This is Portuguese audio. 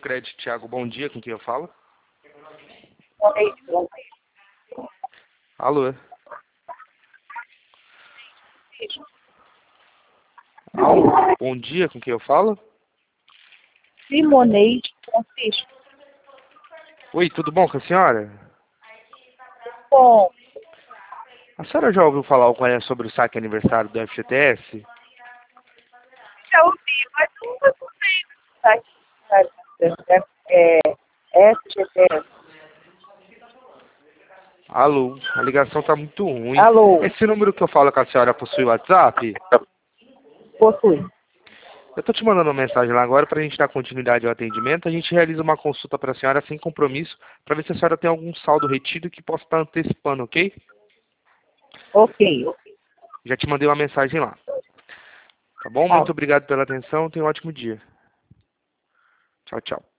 Crédito, Thiago, bom dia, com quem eu falo? Alô? Alô, bom dia, com quem eu falo? Simoneide Francisco. Oi, tudo bom com a senhora? Bom, A senhora já ouviu falar sobre o saque aniversário do FGTS? já ouvi, mas nunca escutei no site. FGTS. Alô, a ligação tá muito ruim. Alô, Esse número que eu falo com a senhora possui WhatsApp? possui. Eu tô te mandando uma mensagem lá agora pra gente dar continuidade ao atendimento. A gente realiza uma consulta pra senhora sem compromisso, pra ver se a senhora tem algum saldo retido que possa estar antecipando, ok? Ok. Já te mandei uma mensagem lá. Tá bom? Tá. Muito obrigado pela atenção. Tenha um ótimo dia. Tchau, tchau.